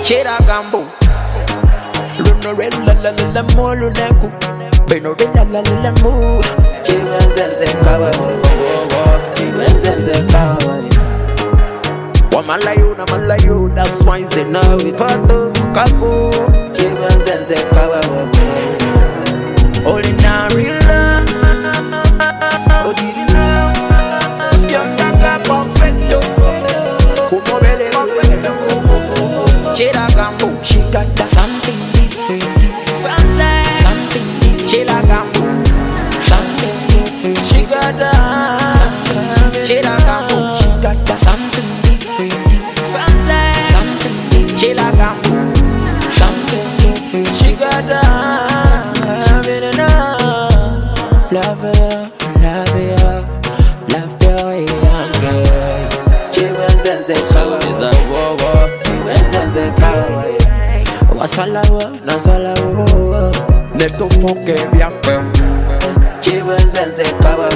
Chera gambo. Luno rella la la la mo luneku. Beno rella la la la mo. Chiwenzenze kawa. Chiwenzenze kawa. Wamalayo na malayo, that's why they know it. Toto kapo. Chiwenzenze kawa. Ordinary love. Ordinary. Young nigga perfecto. Como bele perfecto. Chera gambo, she got that something different. Something different. Chera gambo, something different. She got that. Chera gambo, she got that something different. Something different. Chera gambo, something different. She got that. Love her, love her, love her, girl. Chiwenzenze kawa. Wasalawa, nasalawa. Neto foke bien fait. Chiwenzenze kawa.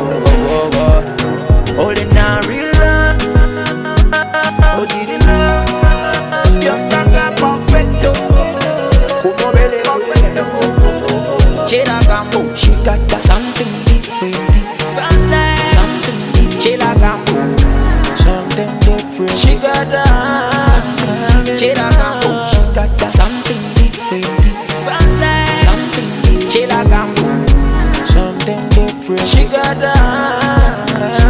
Ordinary love. Ordinary. Young nigga perfecto. Como bele perfecto. Chera gambo, she got that something different. Something different. Chera gambo, something different. She got that. Chera gambo, she got that something different. Something different. Chera gambo, something different. She got that.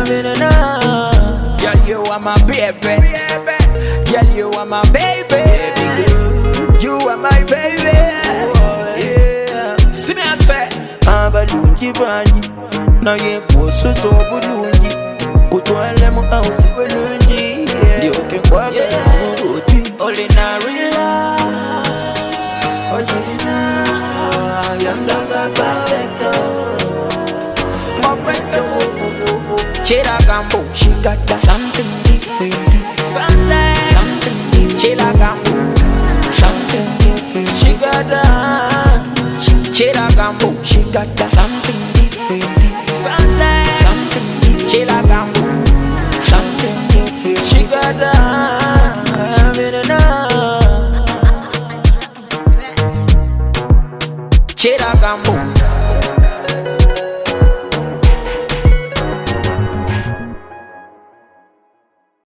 Girl, you are my baby. Girl, you are my baby. You are my baby. See me I say, abalungi bani na yeko so bulungi kutwala mu house bulungi yoke kwaga nguti ordinary love ordinary yamdanga perfecto perfecto chera gambo she got that something different something chera gambo something different she got that chera gambo she got that something different something chera gambo something different she got that chera gambo